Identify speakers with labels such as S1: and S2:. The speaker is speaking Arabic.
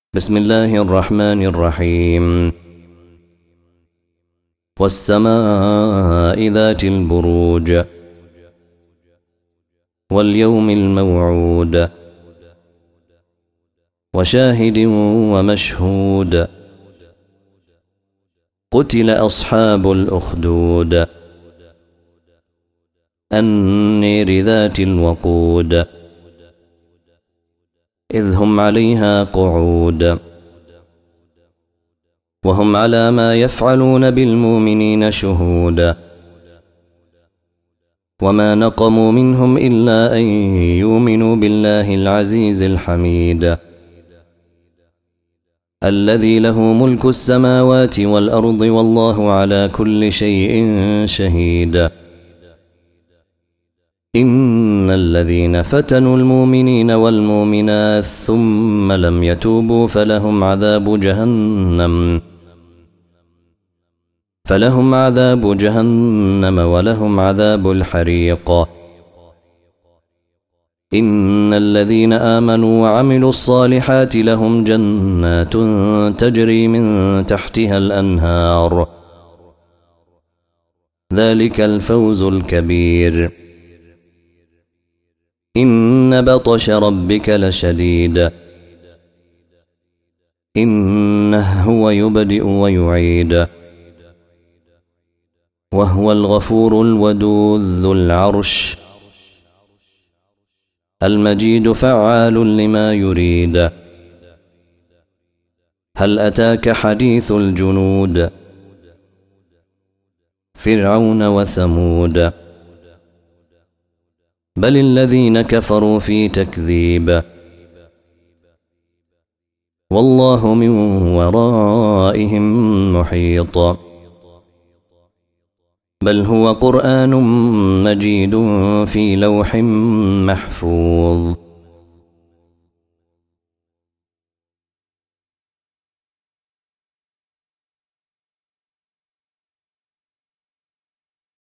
S1: بسم الله الرحمن الرحيم. والسماء ذات البروج واليوم الموعود وشاهد ومشهود. قتل أصحاب الأخدود النير ذات الوقود إذ هم عليها قعود وهم على ما يفعلون بالمؤمنين شهود. وما نقموا منهم إلا أن يؤمنوا بالله العزيز الحميد الذي له ملك السماوات والأرض والله على كل شيء شهيد. إن الذين فتنوا المؤمنين والمؤمنات ثم لم يتوبوا فلهم عذاب جهنم ولهم عذاب الحريق. إن الذين آمنوا وعملوا الصالحات لهم جنات تجري من تحتها الأنهار ذلك الفوز الكبير. إن بطش ربك لشديد إنه هو يبدئ ويعيد وهو الغفور الودود ذو العرش المجيد فعال لما يريد. هل أتاك حديث الجنود فرعون وثمود بل الذين كفروا في تكذيب والله من ورائهم محيط. بل هو قرآن مجيد في لوح محفوظ.